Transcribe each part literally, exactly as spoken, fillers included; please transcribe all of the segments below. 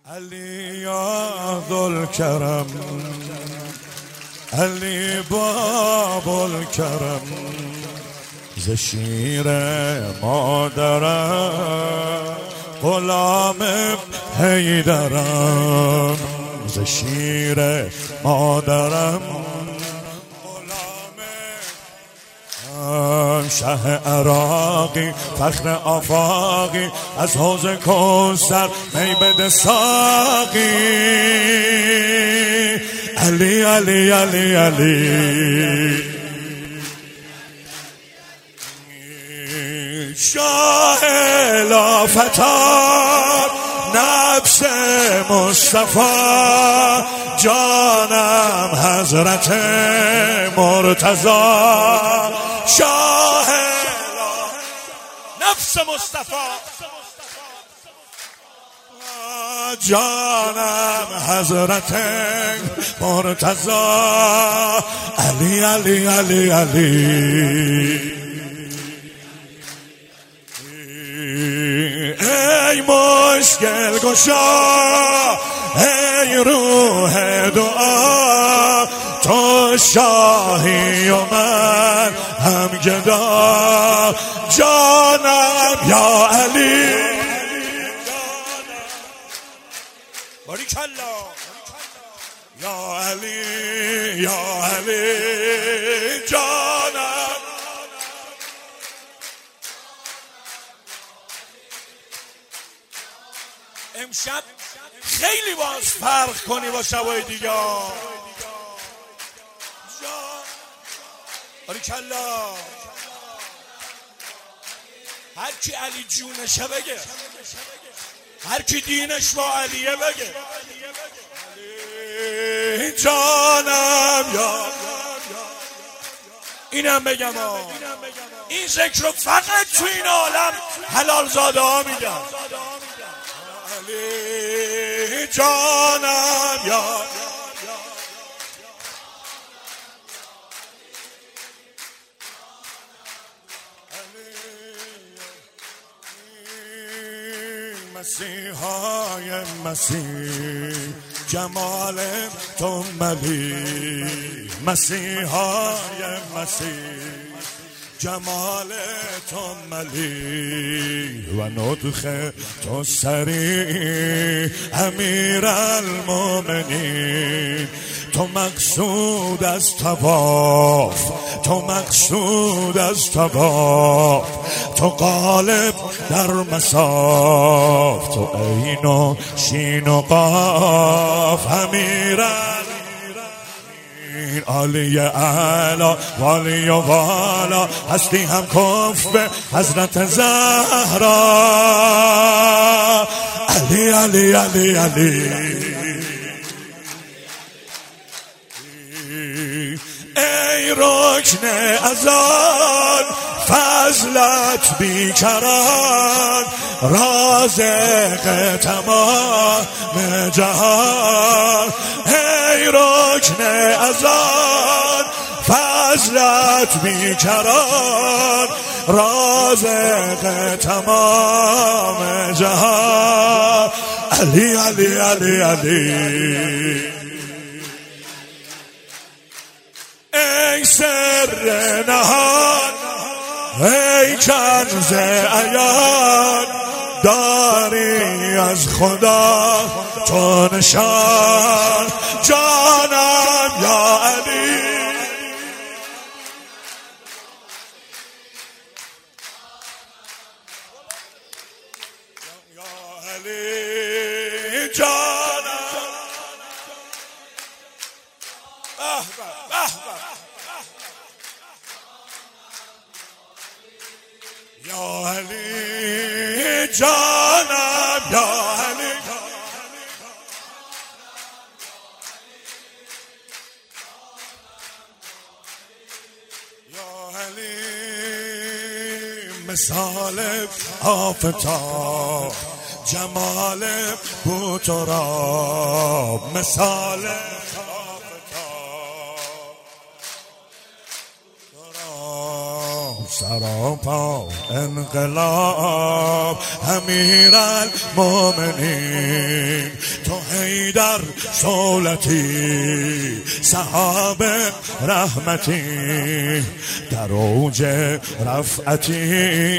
علی یا ذوالکرم، علی باب الکرم، ز شیر مادرم غلام حیدرم، ز شیر مادرم شه عراقی فخر آفاقی، از حوض کوثر می بده ساقی. علی علی علی علی شاه لافتار، نفس مصطفی، جانم حضرت مرتضی. شاه نفس مصطفی، جانم حضرت مرتضی. علی علی علی علی ای مشکل گشا، ای روح دعا، تو شاهی و من هم گدا. جانم یا علی، باریکالله یا علی یا علی. جانم امشب خیلی باز فرق کنی با شبای دیگه. باریکالله، هر کی علی جونشه بگه، هر کی دینش با علیه بگه. علی جانم یا اینم بگم ها، این ذکر رو فقط تو این عالم حلال زاده ها میگن. علی جانم یا مسیحای مسیح، جمال تو ملی. مسیحای مسیح، جمال تو ملی، و نطخ تو سریع امیر المؤمنین. تو مقصود از طواف، تو مقصود از طواف، تو غالب در مساف، تو عین و شین و قاف. امیر علی اعلی والی و والا، هستی هم کف به حضرت زهرا. علی علی علی علی ای رکن ازان فضلت بیکران، رازق تمام جهان. ای رکن ازان فضلت بیکران، رازق تمام جهان. علی علی علی علی ای سر نهان، ای کنز عیان، داری از خدا تو نشان. جانم یا علی یا علی. جانم به به یا علی. جانم یا علی یا علی. مثال آفتاب، جمال بوتراب. مثال سراپا انقلاب، امیر المؤمنین. در صولتی صحاب رحمتی در اوج رفعتی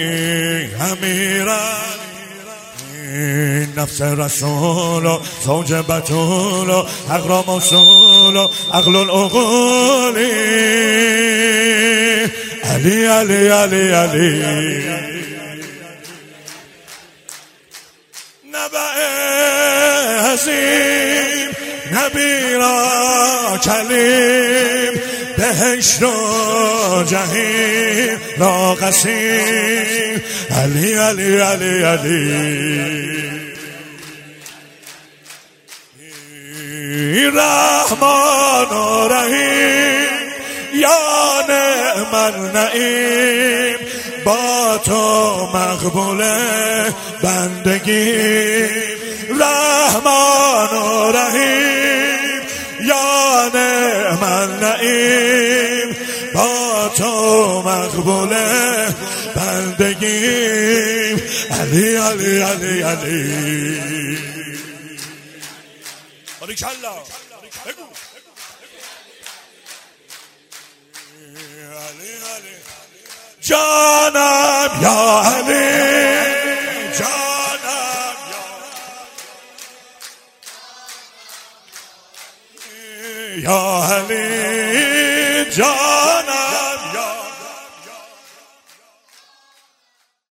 امیران نفس رسول و زوج بطول و عقل موصول و عقل العقولی علی علی علی علی نبع عظیم نبی را کلیم بهشت و جهیم را قسیم علی علی علی علی رحمان و رحیم یا نعم النعیم با تو مقبول بندگی رحمان و رحیم یا نعم النعیم با تو مقبول بندگی علی علی علی علی باریکالله بگو علی علی جانم یا علی جانم یا یا علی جانم